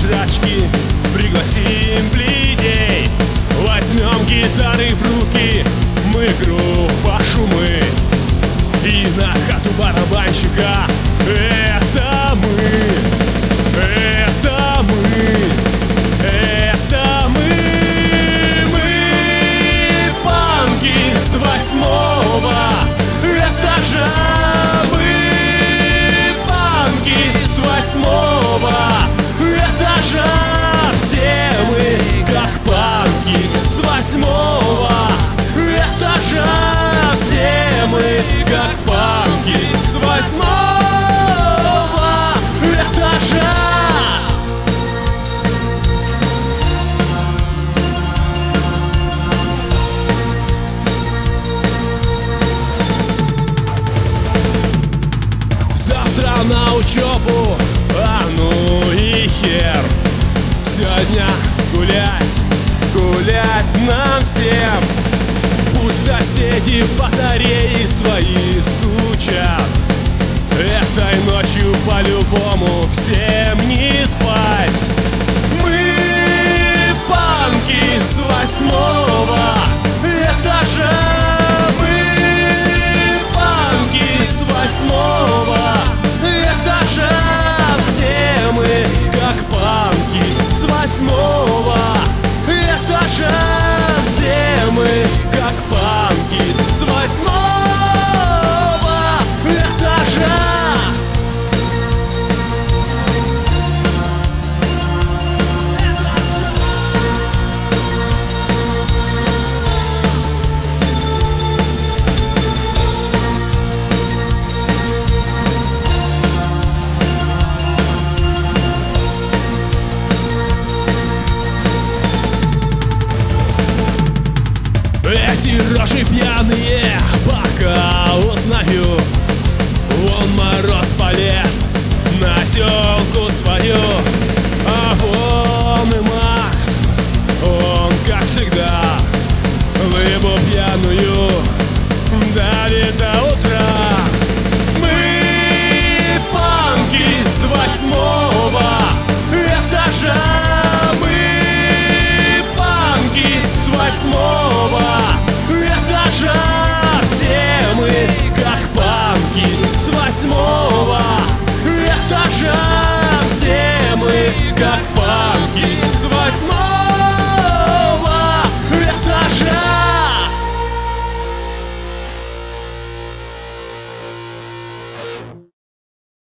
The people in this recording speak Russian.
жрачки, пригласим блидей. Возьмем гитары в руки, мы группа Шумы. И на хату барабанщика это мы, это мы, это мы. Мы панки с 8-го этажа. Мы панки с 8-го этажа. Все мы как панки с 8-го этажа. Все мы как панки с 8-го этажа. Завтра на учебу, а ну и хер. Сегодня гулять, гулять нам всем. Пусть соседи батареи свои стучат.